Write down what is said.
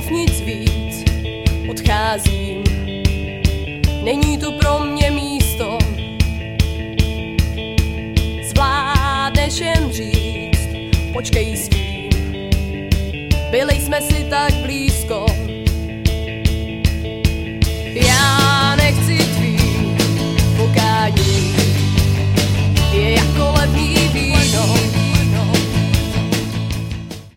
nic víc, odcházím. Není tu pro mě místo, zvládneš jen říct, počkej s tím. Byli jsme si tak blízko,